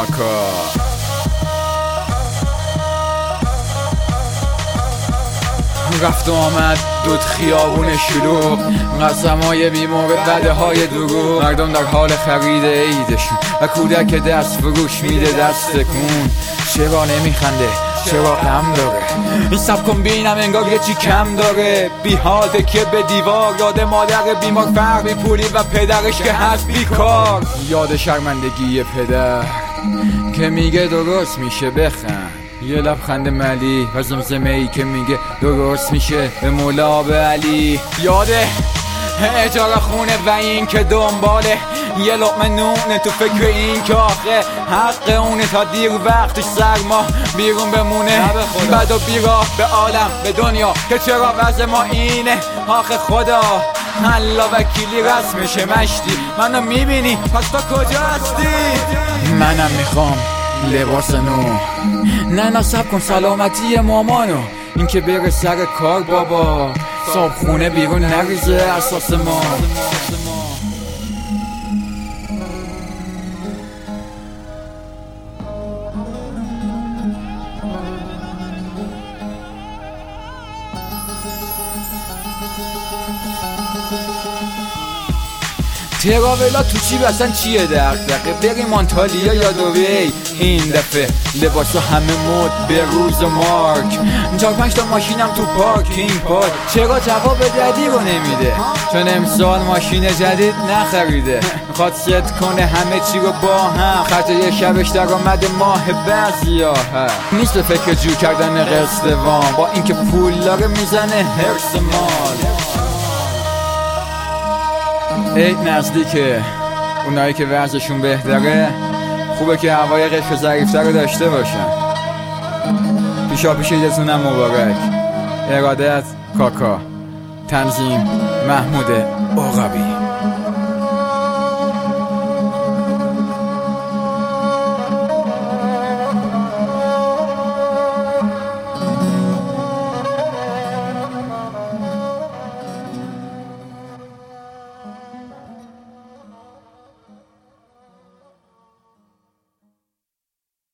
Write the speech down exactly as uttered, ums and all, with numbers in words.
کاکا. رفت و آمد دود خیابون شلوغ، قسمای بیمورد بده های دروغ، مردم در حال خرید عیدشون و کودک دست فروش میده دست کن. چرا نمیخنده؟ چرا غم داره؟ این سب کن بینم انگار یه چی کم داره. بی حال تکیه به دیوار، یاد مادر بیمار فرق بی پولی و پدرش که هست بیکار. یاد شرمندگی پدر که میگه درست میشه بخند، یه لبخند ملی و زمزمه ای که میگه درست میشه به مولا به علی. یاده اجاره خونه و این که دنباله یه لقمه نونه تو فکر این که آخه حق اونه تا دیر وقتش سرما بیرون بمونه. بد و بیراه به عالم به دنیا که چرا وضع ما اینه. آخه خدا الله وکیلی رسمشه مشتی منو میبینی پس تا کجا هستی؟ منم میخوام لباس نو، نه نصب کن سلامتی مامانو، این که بره سر کار بابا صاحب خونه بیرون نریزه اساس ما. تراولا تو چی بسن چیه دقدقه؟ بریم آنتالیا یا دوی این دفعه لباسا همه مد به روز مارک. چار پنج تا ماشینم تو پارکینگ پارک. چرا جواب ددی رو نمیده؟ چون امسال ماشین جدید نخریده، میخواد ست کنه همه چی رو با هم. خرج یه شبش در آمد ماه بعضیا نیست به فکر جو کردن قسط وام، با اینکه پول داره میزنه هرس مال. عید نزدیکه، اونایی که وضعشون بهتره خوبه که هوای قشر ظریفتر رو داشته باشن. پیشا پیش عیدتونم مبارک. ارادت کاکا. تنظیم محمود عقبی.